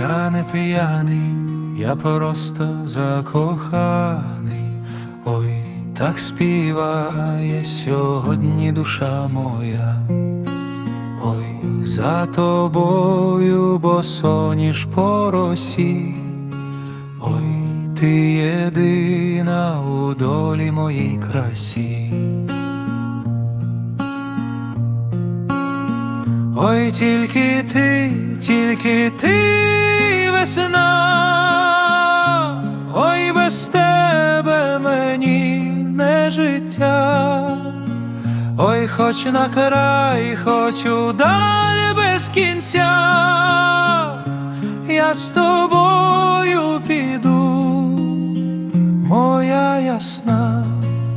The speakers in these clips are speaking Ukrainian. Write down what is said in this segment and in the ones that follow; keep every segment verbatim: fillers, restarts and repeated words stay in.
Я не п'яний, я просто закоханий. Ой, так співає сьогодні душа моя. Ой, за тобою босоніж по росі. Ой, ти єдина у долі моїй красі. Ой, тільки ти, тільки ти весна. Ой, без тебе мені не життя. Ой, хоч на край, хочу далі без кінця. Я з тобою піду, моя ясна.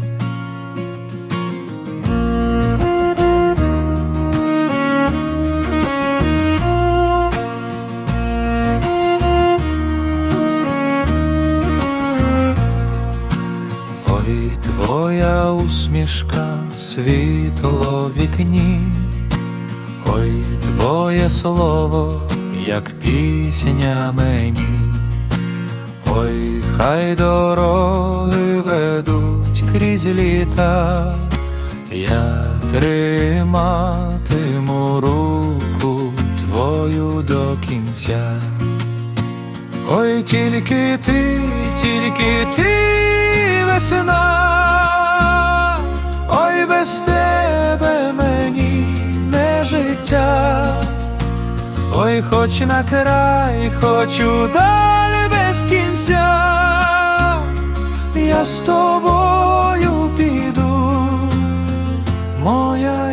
Ой, твоя усмішка, світло в вікні. Ой, твоє слово, як пісня мені. Ой, хай дороги ведуть крізь літа. Я триматиму руку твою до кінця. Ой, тільки ти, тільки ти весна. Ой, без тебе мені не життя. Ой, хоч на край, хочу далі без кінця. Я з тобою піду, моя